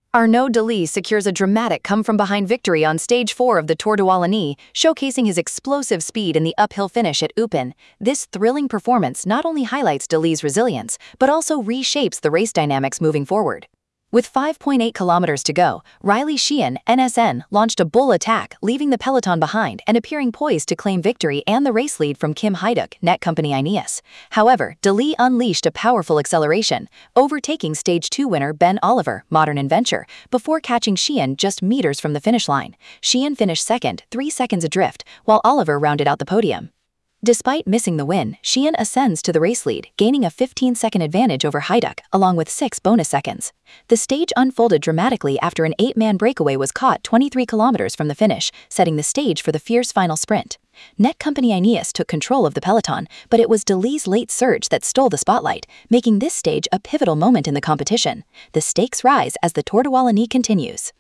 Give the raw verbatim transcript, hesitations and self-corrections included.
Arnaud Delis secures a dramatic come-from-behind victory on stage four of the Tour de Wallonie, showcasing his explosive speed in the uphill finish at Eupen. This thrilling performance not only highlights Delis' resilience, but also reshapes the race dynamics moving forward. With five point eight kilometers to go, Riley Sheehan, N S N, launched a bull attack, leaving the peloton behind and appearing poised to claim victory and the race lead from Kim Hajduk, Netcompany Ineos. However, Delis unleashed a powerful acceleration, overtaking Stage two winner Ben Oliver, Modern Adventure, before catching Sheehan just meters from the finish line. Sheehan finished second, three seconds adrift, while Oliver rounded out the podium. Despite missing the win, Sheehan ascends to the race lead, gaining a fifteen-second advantage over Hajduk, along with six bonus seconds. The stage unfolded dramatically after an eight-man breakaway was caught twenty-three kilometers from the finish, setting the stage for the fierce final sprint. Netcompany Ineos took control of the peloton, but it was Delis' late surge that stole the spotlight, making this stage a pivotal moment in the competition. The stakes rise as the Tour de Wallonie continues.